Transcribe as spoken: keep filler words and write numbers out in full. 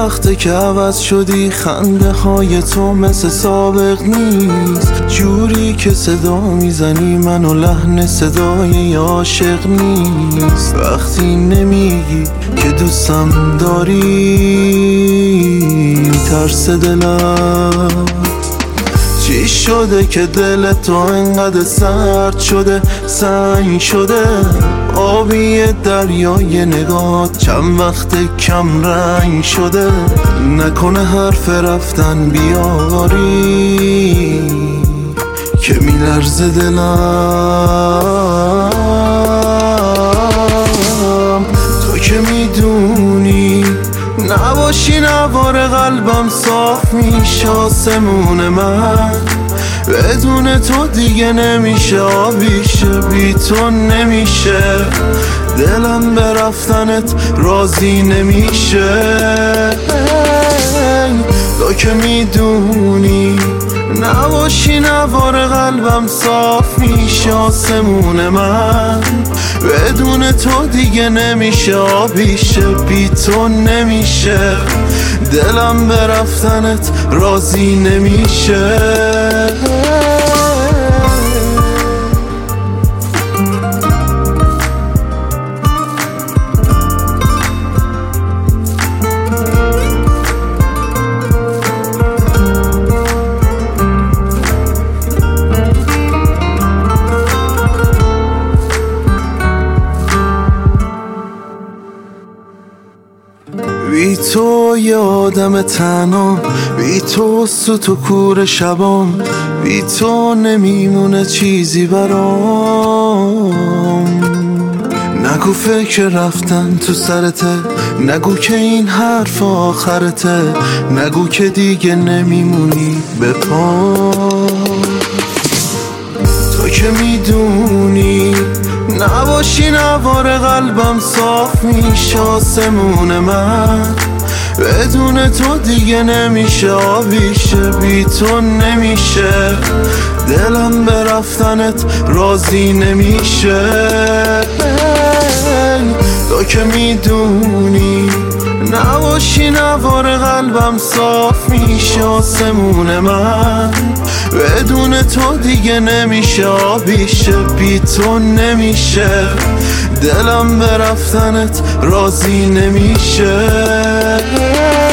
وقته که عوض شدی، خنده های تو مثل سابق نیست. جوری که صدا میزنی منو لحن صدای عاشق نیست. وقتی نمیگی که دوستم داری، ترس دلم چی شده که دل تو انقدر سرد شده، سنگ شده. آبی دریای نگات چند وقت کم رنگ شده. نکنه حرف رفتن بیاری که میلرزه دلم. تو که میدونی نباشی نوار قلبم صاف میشه آسمون من. بدون تو دیگه نمیشه آبیشه، بی تو نمیشه. دلم به رفتنت راضی نمیشه. تو که میدونی نباشی نوار قلبم صاف میشه آسمون من. بدون تو دیگه نمیشه آبیشه، بی تو نمیشه. دلم به رفتنت راضی نمیشه. بی تو یه آدم تنها، بی تو سوت و کور شبام. بی تو نمیمونه چیزی برام. نگو فکر رفتن تو سرته، نگو که این حرف آخرته. نگو که دیگه نمیمونی به پا. تو که میدونی نباشی نوار قلبم صاف میشه آسمون من. بدون تو دیگه نمیشه آبیشه، بی تو نمیشه. دلم به رفتنت راضی نمیشه. تو که میدونی نباشی نوار قلبم صاف میشه آسمون من. بدون تو دیگه نمیشه آبیشه، بی تو نمیشه. دلم به رفتنت راضی نمیشه.